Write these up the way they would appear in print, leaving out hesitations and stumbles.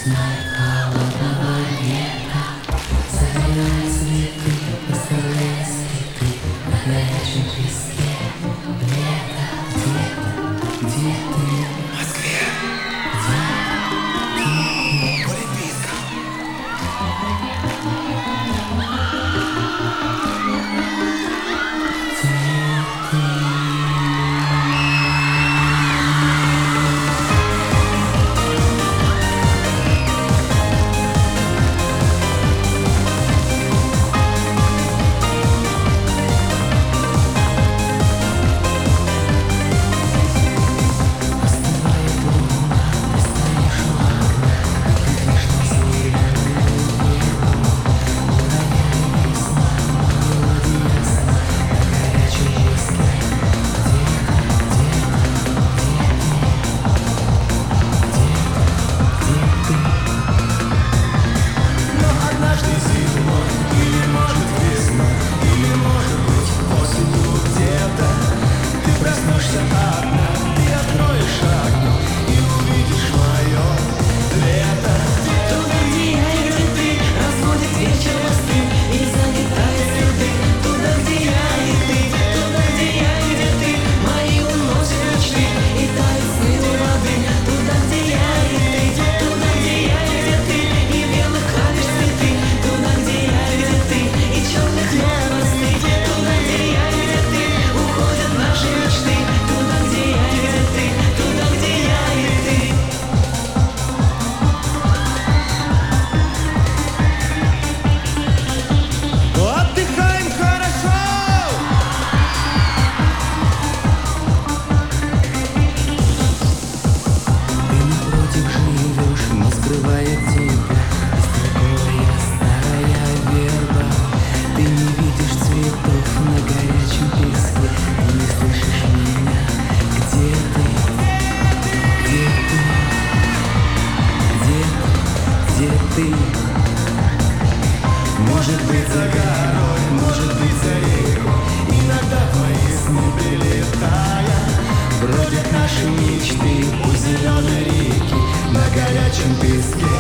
Может быть за горой, может быть за рекой, иногда твои сны прилетая, бродят наши мечты у зеленой реки, на горячем песке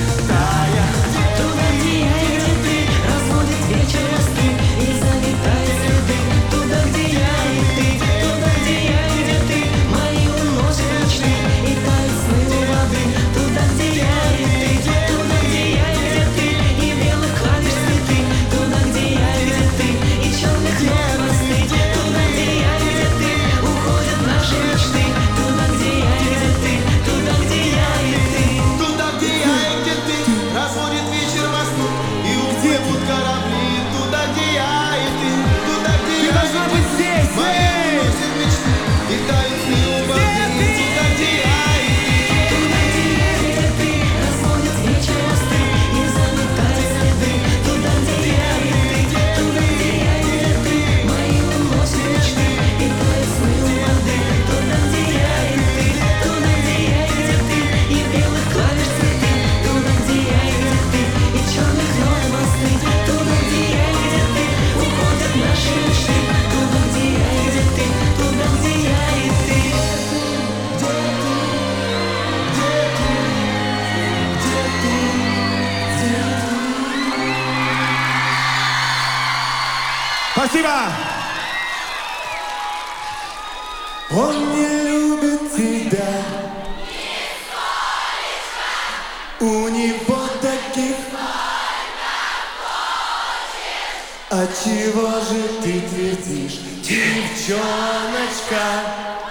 тая. Туда, где я и где ты, разводит вечер мосты и залетает следы. Туда, где я и ты, туда, где я и где ты, мои уносят мечты и тают сны у воды. Туда, где я и ты, туда, где я и где ты, и белых клавиш цветы. Туда, где я и где ты, и черных ног мосты. Туда, где я и где ты, уходят наши мечты. Туда, где я и где ты, туда, где я и ты. Туда, где я и где ты, разводит вечер мосты и уплывут корабли. Туда, где я и ты, туда, где я и ты, мои уносят мечты и тают сны у воды. Туда, где я и ты, Туда, где я и где ты, разводит вечер мосты и заметает следы. Туда, где я и ты, туда, где я и где ты, мои уносят мечты и тают сны у воды. Туда, где я и ты, туда, где я и где ты, и белых клавиш цветы. Туда, где я и где ты, и черных ног мосты. Туда, где я и где ты, уходят наши мечты. Туда, где я и где ты, туда, где я и ты. Спасибо! Он не любит тебя. У него таких. А чего же ты твердишь, девчоночка?